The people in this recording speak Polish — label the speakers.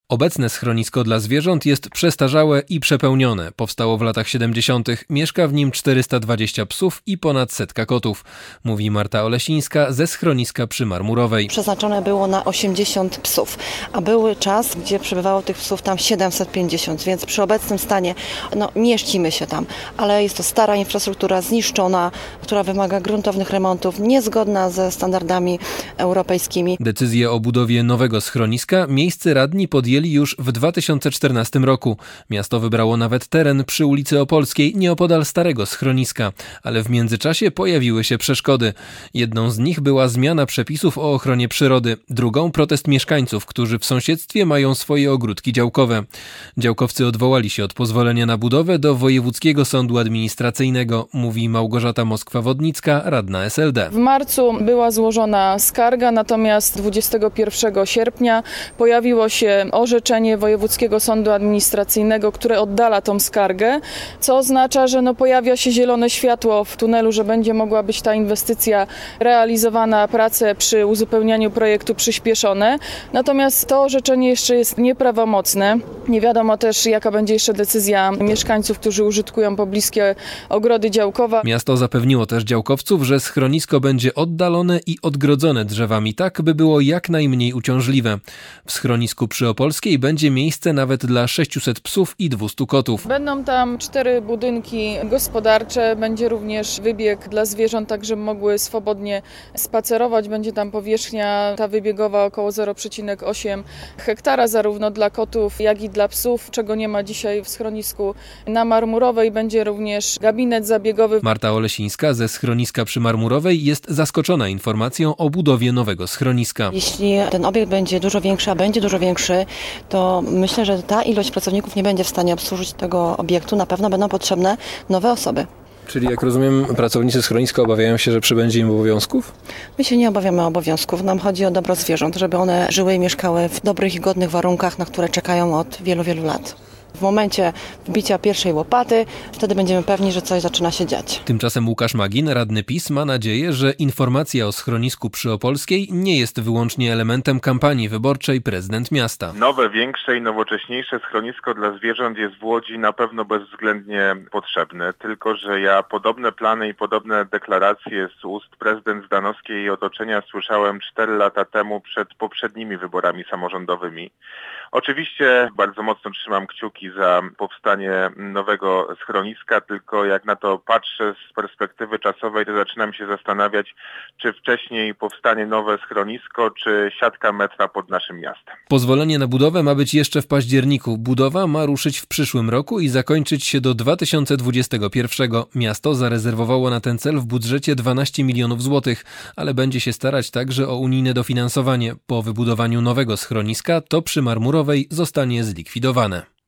Speaker 1: Obecne schronisko dla zwierząt jest przestarzałe i przepełnione. Powstało w latach 70. Mieszka w nim 420 psów i ponad 100 kotów, mówi Marta Olesińska ze schroniska przy Marmurowej.
Speaker 2: Przeznaczone było na 80 psów, a był czas, gdzie przebywało tych psów tam 750, więc przy obecnym stanie mieścimy się tam, ale jest to stara infrastruktura zniszczona, która wymaga gruntownych remontów, niezgodna ze standardami europejskimi.
Speaker 1: Decyzję o budowie nowego schroniska miejscy radni podjęli już w 2014 roku. Miasto wybrało nawet teren przy ulicy Opolskiej, nieopodal starego schroniska, ale w międzyczasie pojawiły się przeszkody. Jedną z nich była zmiana przepisów o ochronie przyrody, drugą protest mieszkańców, którzy w sąsiedztwie mają swoje ogródki działkowe. Działkowcy odwołali się od pozwolenia na budowę do Wojewódzkiego Sądu Administracyjnego, mówi Małgorzata Moskwa-Wodnicka, radna SLD.
Speaker 3: W marcu była złożona skarga, natomiast 21 sierpnia pojawiło się orzeczenie Wojewódzkiego Sądu Administracyjnego, które oddala tą skargę, co oznacza, że pojawia się zielone światło w tunelu, że będzie mogła być ta inwestycja realizowana, prace przy uzupełnianiu projektu przyspieszone. Natomiast to orzeczenie jeszcze jest nieprawomocne. Nie wiadomo też, jaka będzie jeszcze decyzja mieszkańców, którzy użytkują pobliskie ogrody działkowe.
Speaker 1: Miasto zapewniło też działkowców, że schronisko będzie oddalone i odgrodzone drzewami tak, by było jak najmniej uciążliwe. W schronisku przy Opolskiej będzie miejsce nawet dla 600 psów i 200 kotów.
Speaker 3: Będą tam 4 budynki gospodarcze, będzie również wybieg dla zwierząt, tak żeby mogły swobodnie spacerować. Będzie tam powierzchnia ta wybiegowa około 0,8 hektara, zarówno dla kotów, jak i dla psów, czego nie ma dzisiaj w schronisku na Marmurowej. Będzie również gabinet zabiegowy.
Speaker 1: Marta Olesińska ze schroniska przy Marmurowej jest zaskoczona informacją o budowie nowego schroniska.
Speaker 2: Jeśli ten obiekt będzie dużo większy, a będzie dużo większy, to myślę, że ta ilość pracowników nie będzie w stanie obsłużyć tego obiektu. Na pewno będą potrzebne nowe osoby.
Speaker 1: Czyli jak rozumiem, pracownicy schroniska obawiają się, że przybędzie im obowiązków?
Speaker 2: My się nie obawiamy obowiązków. Nam chodzi o dobro zwierząt, żeby one żyły i mieszkały w dobrych i godnych warunkach, na które czekają od wielu, wielu lat. W momencie wbicia pierwszej łopaty, wtedy będziemy pewni, że coś zaczyna się dziać.
Speaker 1: Tymczasem Łukasz Magin, radny PiS, ma nadzieję, że informacja o schronisku przy Opolskiej nie jest wyłącznie elementem kampanii wyborczej prezydent miasta.
Speaker 4: Nowe, większe i nowocześniejsze schronisko dla zwierząt jest w Łodzi na pewno bezwzględnie potrzebne, tylko że ja podobne plany i podobne deklaracje z ust prezydent Zdanowskiej i otoczenia słyszałem 4 lata temu przed poprzednimi wyborami samorządowymi. Oczywiście bardzo mocno trzymam kciuki za powstanie nowego schroniska, tylko jak na to patrzę z perspektywy czasowej, to zaczynam się zastanawiać, czy wcześniej powstanie nowe schronisko, czy siatka metra pod naszym miastem.
Speaker 1: Pozwolenie na budowę ma być jeszcze w październiku. Budowa ma ruszyć w przyszłym roku i zakończyć się do 2021. Miasto zarezerwowało na ten cel w budżecie 12 milionów złotych, ale będzie się starać także o unijne dofinansowanie. Po wybudowaniu nowego schroniska to przy Marmurowej zostanie zlikwidowane.